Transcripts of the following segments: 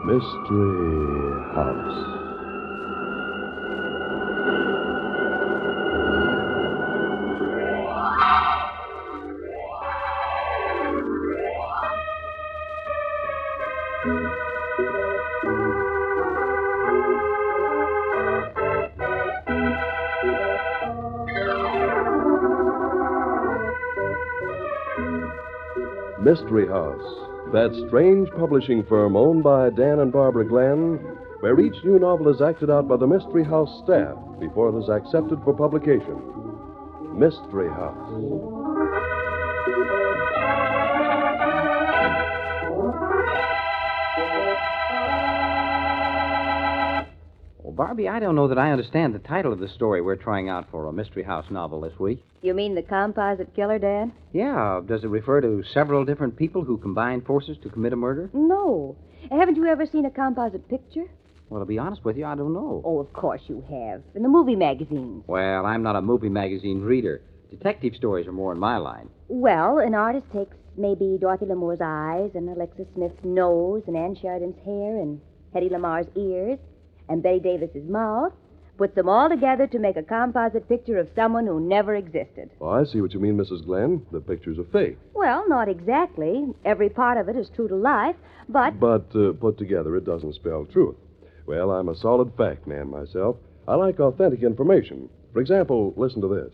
Mystery House. Mystery House, that strange publishing firm owned by Dan and Barbara Glenn, where each new novel is acted out by the Mystery House staff before it is accepted for publication. Mystery House. Well, Barbie, I don't know that I understand the title of the story we're trying out for a Mystery House novel this week. You mean the composite killer, Dan? Yeah, does it refer to several different people who combine forces to commit a murder? No. Haven't you ever seen a composite picture? Well, to be honest with you, I don't know. Oh, of course you have. In the movie magazines. Well, I'm not a movie magazine reader. Detective stories are more in my line. Well, an artist takes maybe Dorothy Lamour's eyes and Alexis Smith's nose and Ann Sheridan's hair and Hedy Lamar's ears and Betty Davis's mouth, puts them all together to make a composite picture of someone who never existed. Oh, I see what you mean, Mrs. Glenn. The pictures are fake. Well, not exactly. Every part of it is true to life, but... But put together, it doesn't spell truth. Well, I'm a solid fact man myself. I like authentic information. For example, listen to this.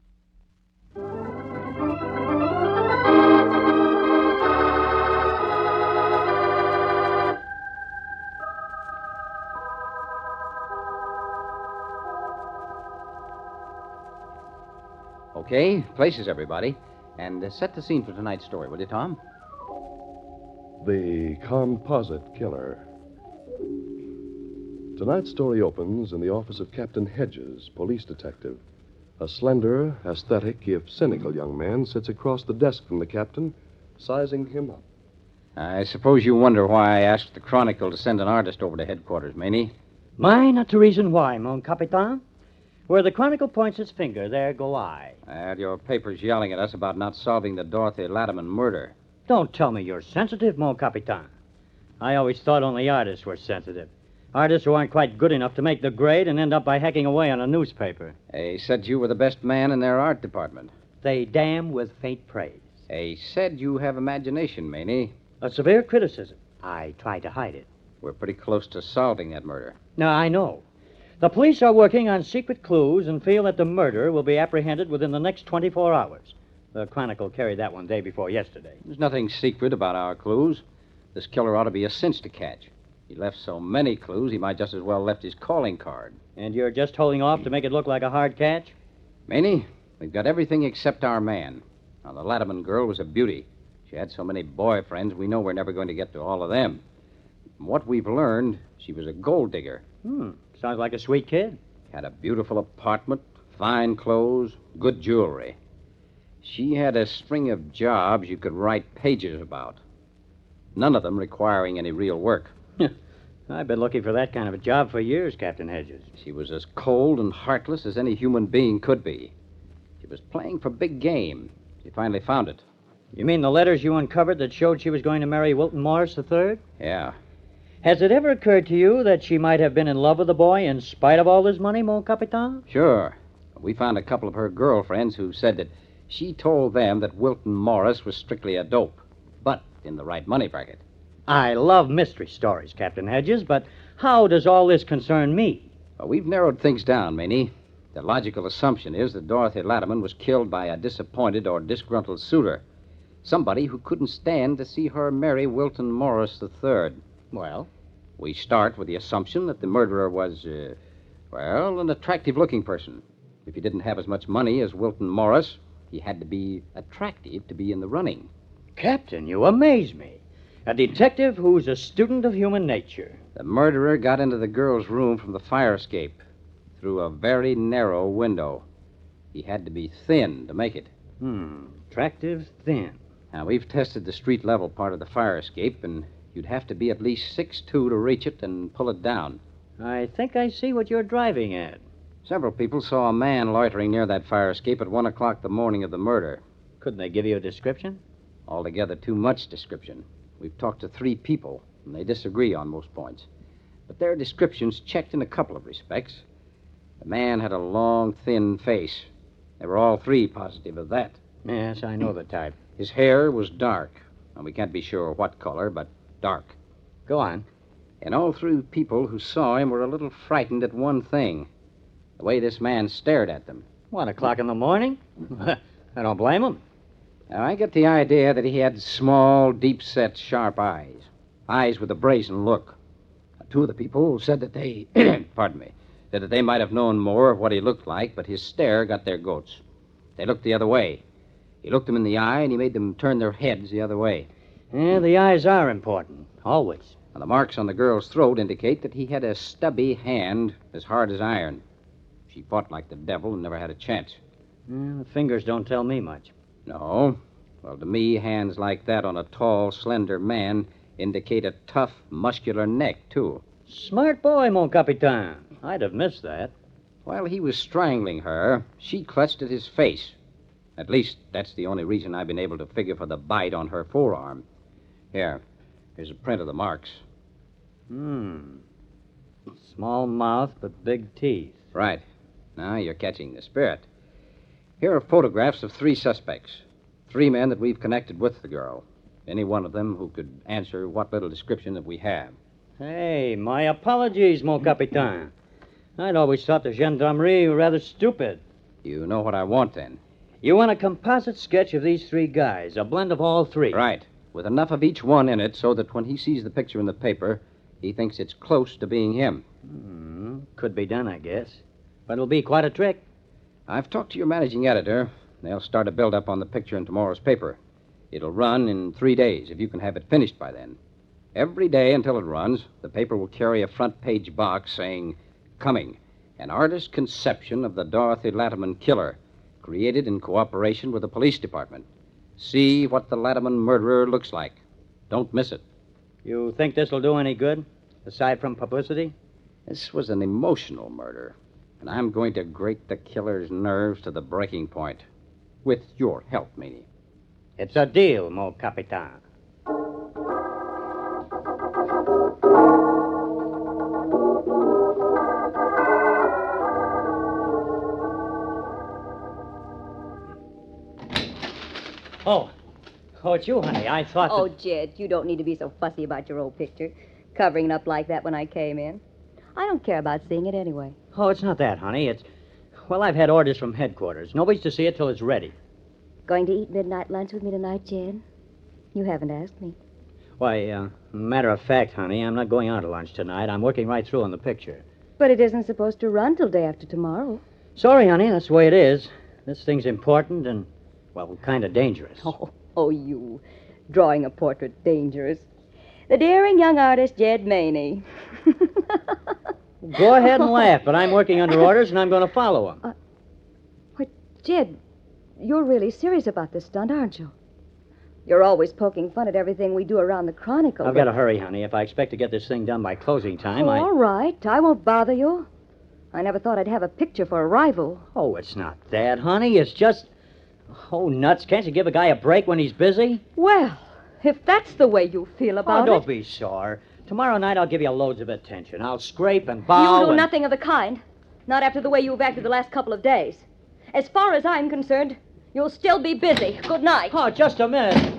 Okay, places, everybody. And set the scene for tonight's story, will you, Tom? The Composite Killer. Tonight's story opens in the office of Captain Hedges, police detective. A slender, aesthetic, if cynical young man sits across the desk from the captain, sizing him up. I suppose you wonder why I asked the Chronicle to send an artist over to headquarters, Maney. Mine not the reason why, mon capitan. Where the Chronicle points its finger, there go I. Your paper's yelling at us about not solving the Dorothy Latimer murder. Don't tell me you're sensitive, mon capitan. I always thought only artists were sensitive. Artists who aren't quite good enough to make the grade and end up by hacking away on a newspaper. They said you were the best man in their art department. They damn with faint praise. They said you have imagination, Maney. A severe criticism. I try to hide it. We're pretty close to solving that murder. Now, I know. The police are working on secret clues and feel that the murderer will be apprehended within the next 24 hours. The Chronicle carried that one day before yesterday. There's nothing secret about our clues. This killer ought to be a cinch to catch. He left so many clues, he might just as well left his calling card. And you're just holding off to make it look like a hard catch? Maney, we've got everything except our man. Now, the Latimer girl was a beauty. She had so many boyfriends, we know we're never going to get to all of them. From what we've learned, she was a gold digger. Sounds like a sweet kid. Had a beautiful apartment, fine clothes, good jewelry. She had a string of jobs you could write pages about. None of them requiring any real work. I've been looking for that kind of a job for years, Captain Hedges. She was as cold and heartless as any human being could be. She was playing for big game. She finally found it. You mean the letters you uncovered that showed she was going to marry Wilton Morris III? Yeah. Has it ever occurred to you that she might have been in love with the boy in spite of all this money, mon capitan? Sure. We found a couple of her girlfriends who said that she told them that Wilton Morris was strictly a dope, but in the right money bracket. I love mystery stories, Captain Hedges, but how does all this concern me? Well, we've narrowed things down, Maney. The logical assumption is that Dorothy Latimer was killed by a disappointed or disgruntled suitor. Somebody who couldn't stand to see her marry Wilton Morris III. Well? We start with the assumption that the murderer was, an attractive-looking person. If he didn't have as much money as Wilton Morris, he had to be attractive to be in the running. Captain, you amaze me. A detective who's a student of human nature. The murderer got into the girl's room from the fire escape through a very narrow window. He had to be thin to make it. Attractive, thin. Now, we've tested the street-level part of the fire escape, and you'd have to be at least 6'2" to reach it and pull it down. I think I see what you're driving at. Several people saw a man loitering near that fire escape at 1 o'clock the morning of the murder. Couldn't they give you a description? Altogether too much description. We've talked to 3 people. and they disagree on most points. But their descriptions checked in a couple of respects. The man had a long, thin face. They were all three positive of that. Yes, I know the type. His hair was dark, and we can't be sure what color, but dark. Go on. And all three people who saw him were a little frightened at one thing. The way this man stared at them. 1 o'clock in the morning? I don't blame him. Now, I get the idea that he had small, deep-set, sharp eyes. Eyes with a brazen look. Two of the people said that they... pardon me. Said that they might have known more of what he looked like, but his stare got their goats. They looked the other way. He looked them in the eye, and he made them turn their heads the other way. Yeah, the eyes are important. Always. Now, the marks on the girl's throat indicate that he had a stubby hand as hard as iron. She fought like the devil and never had a chance. The fingers don't tell me much. No. Well, to me, hands like that on a tall, slender man indicate a tough, muscular neck, too. Smart boy, mon capitan. I'd have missed that. While he was strangling her, she clutched at his face. At least, that's the only reason I've been able to figure for the bite on her forearm. Here's a print of the marks. Small mouth, but big teeth. Right. Now you're catching the spirit. Here are photographs of 3 suspects. 3 men that we've connected with the girl. Any one of them who could answer what little description that we have. Hey, my apologies, mon capitan. I'd always thought the gendarmerie were rather stupid. You know what I want, then? You want a composite sketch of these 3 guys, a blend of all 3. Right. With enough of each one in it so that when he sees the picture in the paper, he thinks it's close to being him. Could be done, I guess. But it'll be quite a trick. I've talked to your managing editor. They'll start a build-up on the picture in tomorrow's paper. It'll run in 3 days, if you can have it finished by then. Every day until it runs, the paper will carry a front-page box saying, "Coming, an artist's conception of the Dorothy Latimer killer, created in cooperation with the police department. See what the Latimer murderer looks like. Don't miss it." You think this'll do any good, aside from publicity? This was an emotional murder, and I'm going to grate the killer's nerves to the breaking point. With your help, Meany. It's a deal, mon capitan. Oh, it's you, honey. I thought... Oh, Jed, you don't need to be so fussy about your old picture, covering it up like that when I came in. I don't care about seeing it anyway. Oh, it's not that, honey. Well, I've had orders from headquarters. Nobody's to see it till it's ready. Going to eat midnight lunch with me tonight, Jed? You haven't asked me. Why, matter of fact, honey, I'm not going out to lunch tonight. I'm working right through on the picture. But it isn't supposed to run till day after tomorrow. Sorry, honey. That's the way it is. This thing's important and, well, kind of dangerous. Oh, you. Drawing a portrait dangerous. The daring young artist, Jed Maney. Go ahead and laugh, but I'm working under orders and I'm going to follow them. But, Jed, you're really serious about this stunt, aren't you? You're always poking fun at everything we do around the Chronicle. I've got to hurry, honey. If I expect to get this thing done by closing time, All right. I won't bother you. I never thought I'd have a picture for a rival. Oh, it's not that, honey. It's just... Oh, nuts. Can't you give a guy a break when he's busy? Well, if that's the way you feel about don't be sore. Tomorrow night I'll give you loads of attention. I'll scrape and bow. You'll do nothing of the kind. Not after the way you've acted the last couple of days. As far as I'm concerned, you'll still be busy. Good night. Oh, just a minute.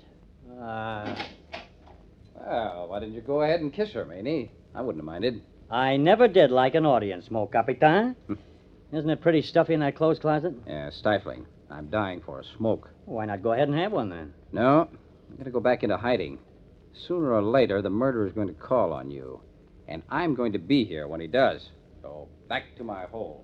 Well, why didn't you go ahead and kiss her, Maney? I wouldn't have minded. I never did like an audience, mon capitan. Isn't it pretty stuffy in that clothes closet? Yeah, stifling. I'm dying for a smoke. Why not go ahead and have one, then? No, I'm going to go back into hiding. Sooner or later, the murderer's going to call on you. And I'm going to be here when he does. So, back to my hole.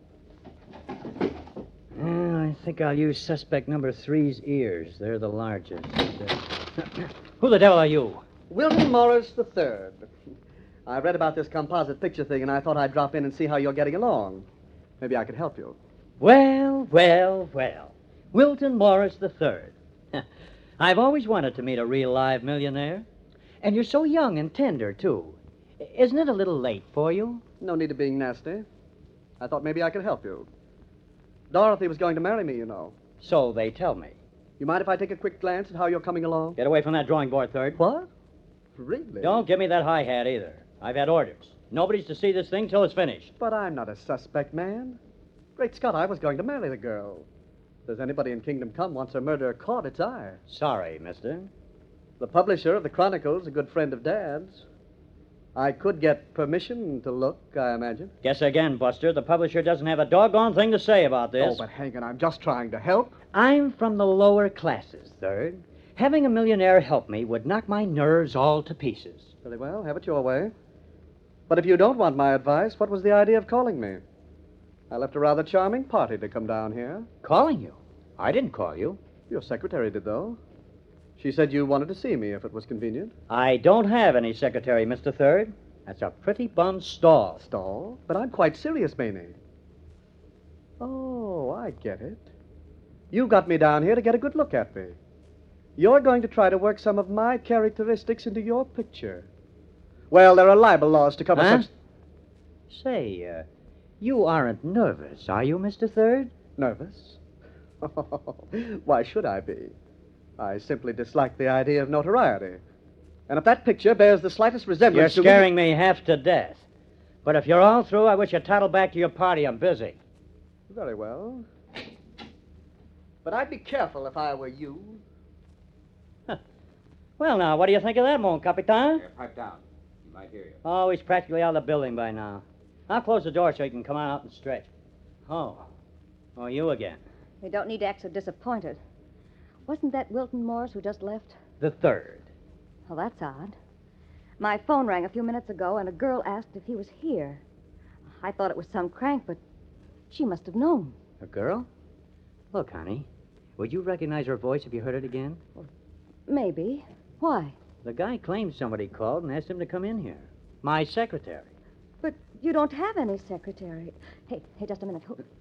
I think I'll use suspect number 3's ears. They're the largest. Who the devil are you? Wilton Morris III. I read about this composite picture thing, and I thought I'd drop in and see how you're getting along. Maybe I could help you. Well. Wilton Morris III. I've always wanted to meet a real live millionaire. And you're so young and tender, too. Isn't it a little late for you? No need of being nasty. I thought maybe I could help you. Dorothy was going to marry me, you know. So they tell me. You mind if I take a quick glance at how you're coming along? Get away from that drawing board, Third. What? Really? Don't give me that high hat either. I've had orders. Nobody's to see this thing till it's finished. But I'm not a suspect, man. Great Scott, I was going to marry the girl. If there's anybody in Kingdom Come wants her murderer caught, it's I. Sorry, mister. The publisher of the Chronicle's a good friend of Dad's. I could get permission to look, I imagine. Guess again, Buster, the publisher doesn't have a doggone thing to say about this. Oh, but hang it, I'm just trying to help. I'm from the lower classes, Third. Having a millionaire help me would knock my nerves all to pieces. Very well, have it your way. But if you don't want my advice, what was the idea of calling me? I left a rather charming party to come down here. Calling you? I didn't call you. Your secretary did, though. She said you wanted to see me if it was convenient. I don't have any secretary, Mr. Third. That's a pretty bum stall. Stall? But I'm quite serious, Maney. Oh, I get it. You got me down here to get a good look at me. You're going to try to work some of my characteristics into your picture. Well, there are libel laws to cover such... Say, you aren't nervous, are you, Mr. Third? Nervous? Why should I be? I simply dislike the idea of notoriety. And if that picture bears the slightest resemblance You're scaring me half to death. But if you're all through, I wish you'd toddle back to your party. I'm busy. Very well. But I'd be careful if I were you. Well, now, what do you think of that, mon capitan? Here, pipe down. He might hear you. Oh, he's practically out of the building by now. I'll close the door so he can come on out and stretch. Oh, you again. We don't need to act so disappointed. Wasn't that Wilton Morris who just left? The Third. Well, that's odd. My phone rang a few minutes ago, and a girl asked if he was here. I thought it was some crank, but she must have known. A girl? Look, honey, would you recognize her voice if you heard it again? Maybe. Why? The guy claims somebody called and asked him to come in here. My secretary. But you don't have any secretary. Hey, just a minute.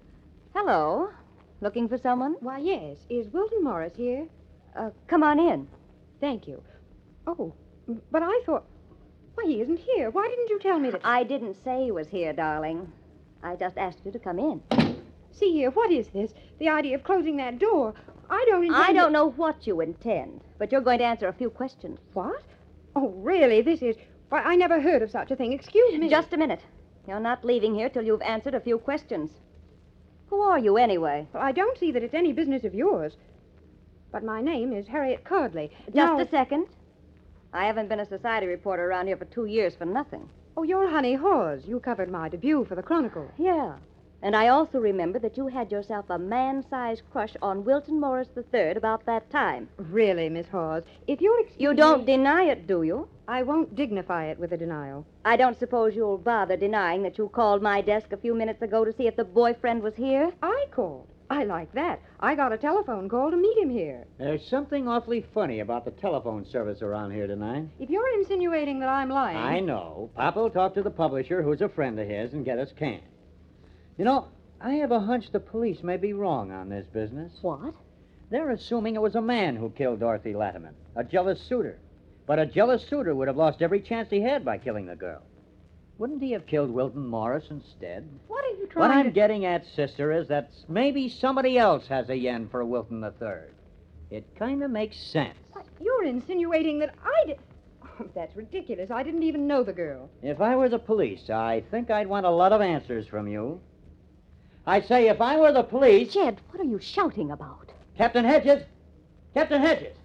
Hello? Looking for someone? Why, yes. Is Wilton Morris here? Come on in. Thank you. Oh, but I thought... Why, he isn't here. Why didn't you tell me that... I didn't say he was here, darling. I just asked you to come in. See here, what is this? The idea of closing that door. I don't intend I don't know what you intend, but you're going to answer a few questions. What? Oh, really? This is... Why, I never heard of such a thing. Excuse me. Just a minute. You're not leaving here till you've answered a few questions. Who are you, anyway? Well, I don't see that it's any business of yours. But my name is Harriet Cardley. Just a second. I haven't been a society reporter around here for 2 years for nothing. Oh, you're Honey Hawes. You covered my debut for the Chronicle. Yeah. And I also remember that you had yourself a man-sized crush on Wilton Morris III about that time. Really, Miss Hawes, if you'll excuse You don't me, deny it, do you? I won't dignify it with a denial. I don't suppose you'll bother denying that you called my desk a few minutes ago to see if the boyfriend was here? I called. I like that. I got a telephone call to meet him here. There's something awfully funny about the telephone service around here tonight. If you're insinuating that I'm lying... I know. Papa'll talk to the publisher, who's a friend of his, and get us canned. You know, I have a hunch the police may be wrong on this business. What? They're assuming it was a man who killed Dorothy Latimer, a jealous suitor. But a jealous suitor would have lost every chance he had by killing the girl. Wouldn't he have killed Wilton Morris instead? What are you What trying I'm to... getting at, sister, is that maybe somebody else has a yen for Wilton III. It kind of makes sense. What? You're insinuating that I did... Oh, that's ridiculous. I didn't even know the girl. If I were the police, I think I'd want a lot of answers from you. I say, if I were the police... Jed, what are you shouting about? Captain Hedges! Captain Hedges!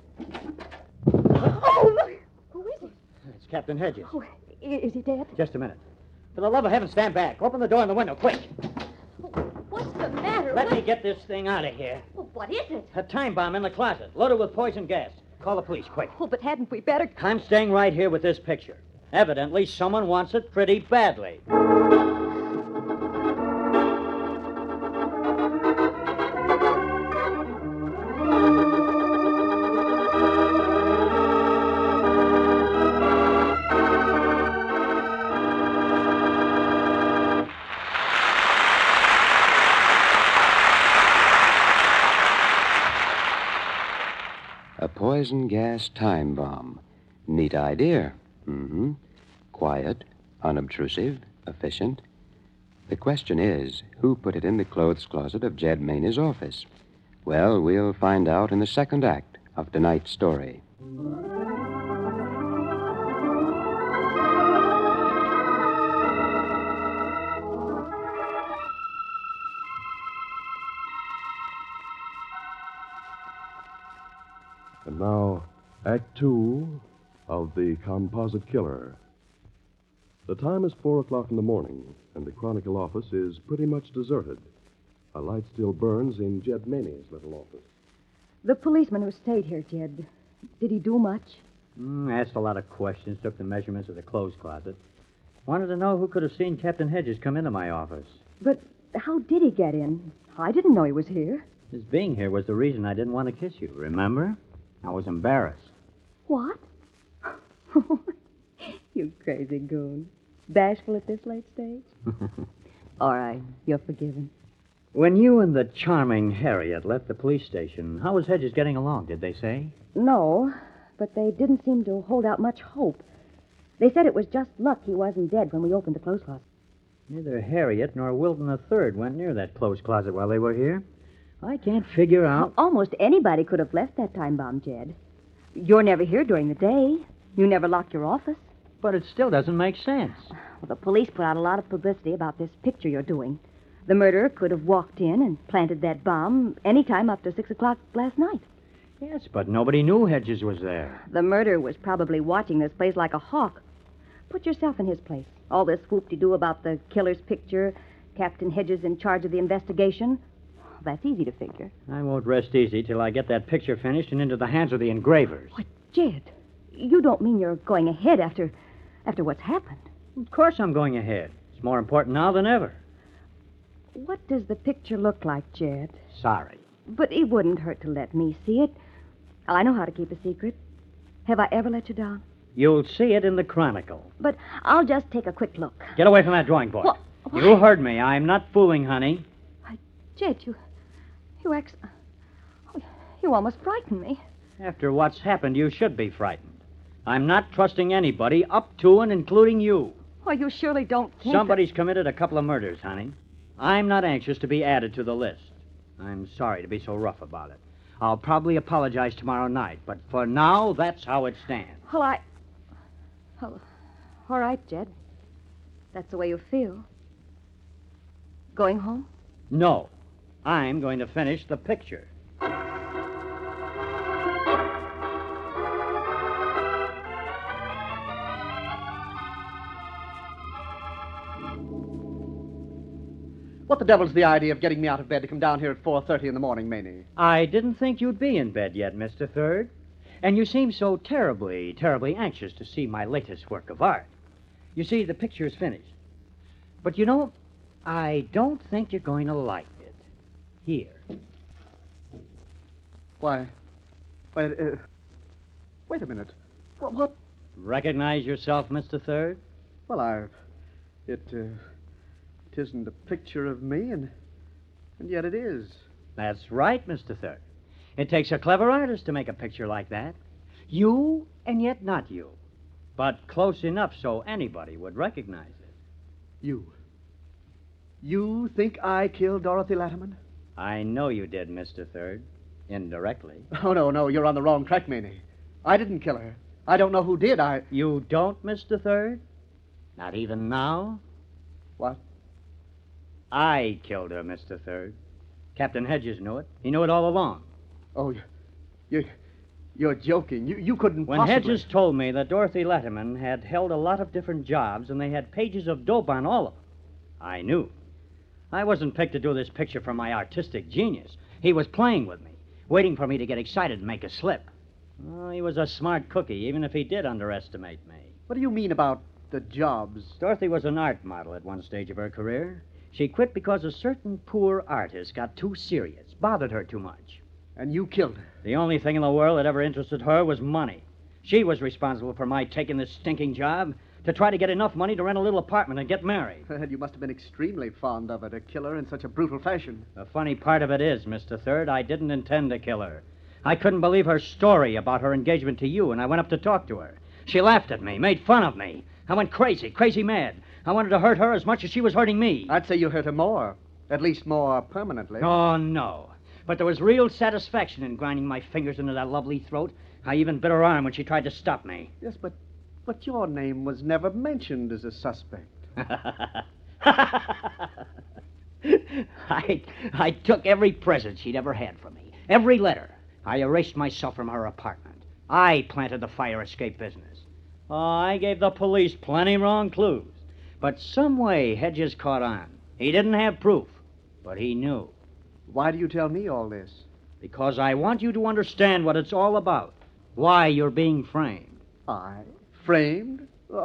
Oh, look! Who is it? It's Captain Hedges. Oh, is he dead? Just a minute. For the love of heaven, stand back. Open the door and the window, quick. What's the matter? Let me get this thing out of here. Oh, what is it? A time bomb in the closet, loaded with poison gas. Call the police, quick. Oh, but hadn't we better... I'm staying right here with this picture. Evidently, someone wants it pretty badly. A poison gas time bomb. Neat idea. Quiet, unobtrusive, efficient. The question is, who put it in the clothes closet of Jed Maney's office? Well, we'll find out in the second act of tonight's story. And now, Act Two of The Composite Killer. The time is 4 o'clock in the morning, and the Chronicle office is pretty much deserted. A light still burns in Jed Maney's little office. The policeman who stayed here, Jed, did he do much? Asked a lot of questions, took the measurements of the clothes closet. Wanted to know who could have seen Captain Hedges come into my office. But how did he get in? I didn't know he was here. His being here was the reason I didn't want to kiss you, remember? I was embarrassed. What? You crazy goon. Bashful at this late stage? All right, you're forgiven. When you and the charming Harriet left the police station, how was Hedges getting along, did they say? No, but they didn't seem to hold out much hope. They said it was just luck he wasn't dead when we opened the clothes closet. Neither Harriet nor Wilton III went near that clothes closet while they were here. I can't figure out... Almost anybody could have left that time bomb, Jed. You're never here during the day. You never locked your office. But it still doesn't make sense. Well, the police put out a lot of publicity about this picture you're doing. The murderer could have walked in and planted that bomb any time after 6 o'clock last night. Yes, but nobody knew Hedges was there. The murderer was probably watching this place like a hawk. Put yourself in his place. All this whoop-de-doo about the killer's picture, Captain Hedges in charge of the investigation. That's easy to figure. I won't rest easy till I get that picture finished and into the hands of the engravers. What, Jed? You don't mean you're going ahead after what's happened? Of course I'm going ahead. It's more important now than ever. What does the picture look like, Jed? Sorry. But it wouldn't hurt to let me see it. I know how to keep a secret. Have I ever let you down? You'll see it in the Chronicle. But I'll just take a quick look. Get away from that drawing board. What? You heard me. I'm not fooling, honey. Jed, you almost frightened me. After what's happened, you should be frightened. I'm not trusting anybody up to and including you. Oh, you surely don't think Somebody's committed a couple of murders, honey. I'm not anxious to be added to the list. I'm sorry to be so rough about it. I'll probably apologize tomorrow night, but for now, that's how it stands. Well, all right, Jed. That's the way you feel. Going home? No. I'm going to finish the picture. What the devil's the idea of getting me out of bed to come down here at 4:30 in the morning, Maney? I didn't think you'd be in bed yet, Mr. Third. And you seem so terribly, terribly anxious to see my latest work of art. You see, the picture is finished. But you know, I don't think you're going to like it. Here. Why, wait a minute. What? Recognize yourself, Mr. Third? Well, it isn't a picture of me, and yet it is. That's right, Mr. Third. It takes a clever artist to make a picture like that. You, and yet not you. But close enough so anybody would recognize it. You think I killed Dorothy Latimer? I know you did, Mr. Third. Indirectly. Oh, no, you're on the wrong track, Maney. I didn't kill her. I don't know who did. You don't, Mr. Third? Not even now? What? I killed her, Mr. Third. Captain Hedges knew it. He knew it all along. Oh, you're joking. You couldn't When possibly... Hedges told me that Dorothy Letterman had held a lot of different jobs and they had pages of dope on all of them, I knew. I wasn't picked to do this picture for my artistic genius. He was playing with me, waiting for me to get excited and make a slip. Oh, he was a smart cookie, even if he did underestimate me. What do you mean about the jobs? Dorothy was an art model at one stage of her career. She quit because a certain poor artist got too serious, bothered her too much. And you killed her? The only thing in the world that ever interested her was money. She was responsible for my taking this stinking job to try to get enough money to rent a little apartment and get married. You must have been extremely fond of her to kill her in such a brutal fashion. The funny part of it is, Mr. Third, I didn't intend to kill her. I couldn't believe her story about her engagement to you, and I went up to talk to her. She laughed at me, made fun of me. I went crazy mad. I wanted to hurt her as much as she was hurting me. I'd say you hurt her more. At least more permanently. Oh, no. But there was real satisfaction in grinding my fingers into that lovely throat. I even bit her arm when she tried to stop me. Yes, but your name was never mentioned as a suspect. I took every present she'd ever had from me. Every letter. I erased myself from her apartment. I planted the fire escape business. Oh, I gave the police plenty wrong clues. But some way Hedges caught on. He didn't have proof, but he knew. Why do you tell me all this? Because I want you to understand what it's all about. Why you're being framed. I? Framed?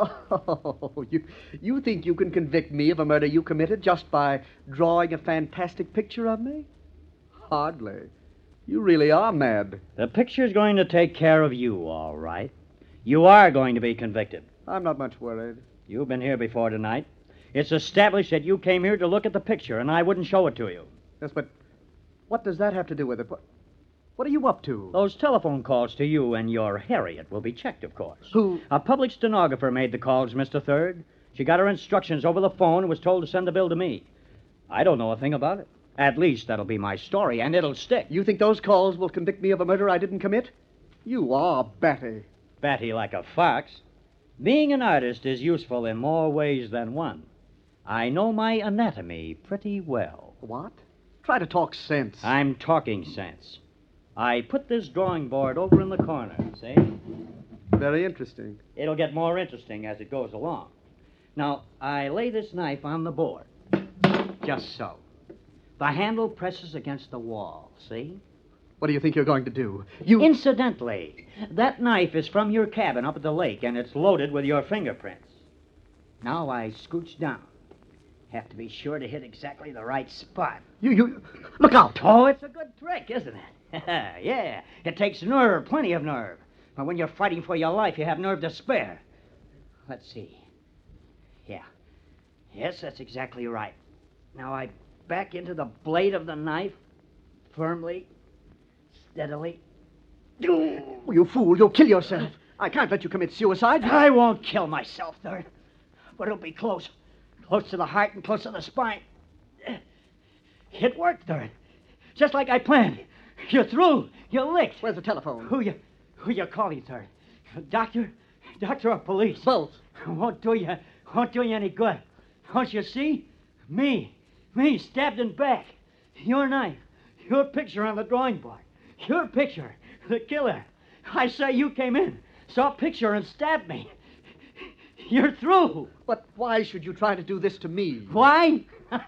Oh, you think you can convict me of a murder you committed just by drawing a fantastic picture of me? Hardly. You really are mad. The picture's going to take care of you, all right. You are going to be convicted. I'm not much worried. You've been here before tonight. It's established that you came here to look at the picture, and I wouldn't show it to you. Yes, but what does that have to do with it? What are you up to? Those telephone calls to you and your Harriet will be checked, of course. Who? A public stenographer made the calls, Mr. Third. She got her instructions over the phone and was told to send the bill to me. I don't know a thing about it. At least that'll be my story, and it'll stick. You think those calls will convict me of a murder I didn't commit? You are batty. Batty like a fox. Being an artist is useful in more ways than one. I know my anatomy pretty well. What? Try to talk sense. I'm talking sense. I put this drawing board over in the corner, see? Very interesting. It'll get more interesting as it goes along. Now, I lay this knife on the board. Just so. The handle presses against the wall, see? What do you think you're going to do? Incidentally, that knife is from your cabin up at the lake, and it's loaded with your fingerprints. Now I scooch down. Have to be sure to hit exactly the right spot. You... Look out! Oh, it's a good trick, isn't it? Yeah, it takes nerve, plenty of nerve. But when you're fighting for your life, you have nerve to spare. Let's see. Yeah. Yes, that's exactly right. Now I back into the blade of the knife, firmly, steadily. Oh, you fool, you'll kill yourself. I can't let you commit suicide. I won't kill myself, Third. But it'll be close. Close to the heart and close to the spine. It worked, Third. Just like I planned. You're through. You're licked. Where's the telephone? Who you calling, Third? Doctor? Doctor or police? Both. Won't do you any good. Don't you see? Me, stabbed in back. Your knife. Your picture on the drawing board. Your picture. The killer. I say you came in, saw a picture and stabbed me. You're through. But why should you try to do this to me? Why?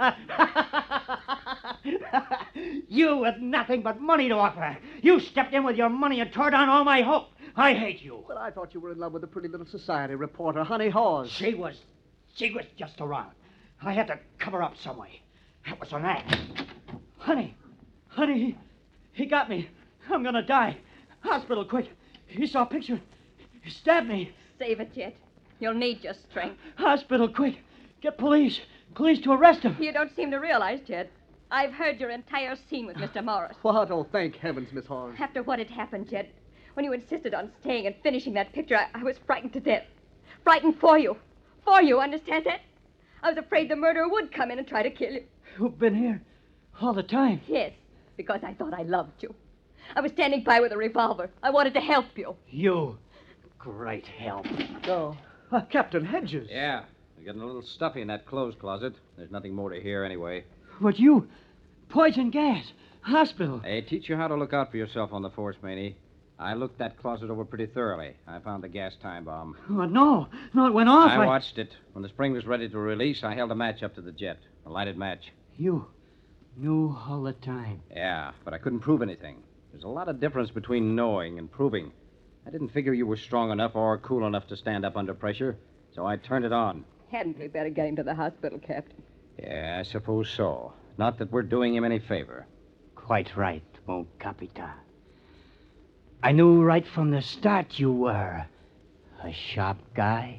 You with nothing but money to offer. You stepped in with your money and tore down all my hope. I hate you. But I thought you were in love with the pretty little society reporter, Honey Hawes. She was just around. I had to cover up some way. That was an act. Honey, he got me. I'm gonna die. Hospital, quick. He saw a picture. He stabbed me. Save it, Jet. You'll need your strength. Hospital, quick. Get police. Police to arrest him. You don't seem to realize, Jet. I've heard your entire scene with Mr. Morris. What? Oh, thank heavens, Miss Hawes. After what had happened, Jet, when you insisted on staying and finishing that picture, I was frightened to death. Frightened for you. For you, understand that? I was afraid the murderer would come in and try to kill you. You've been here all the time. Yes, because I thought I loved you. I was standing by with a revolver. I wanted to help you. You. Great help. Oh, Captain Hedges. Yeah, we're getting a little stuffy in that clothes closet. There's nothing more to hear anyway. But you. Poison gas. Hospital. Hey, teach you how to look out for yourself on the force, Maney. I looked that closet over pretty thoroughly. I found the gas time bomb. Oh, no, it went off. I watched it. When the spring was ready to release, I held a match up to the jet. A lighted match. You knew all the time. Yeah, but I couldn't prove anything. There's a lot of difference between knowing and proving. I didn't figure you were strong enough or cool enough to stand up under pressure, so I turned it on. Hadn't we better get him to the hospital, Captain? Yeah, I suppose so. Not that we're doing him any favor. Quite right, mon capitan. I knew right from the start you were a sharp guy.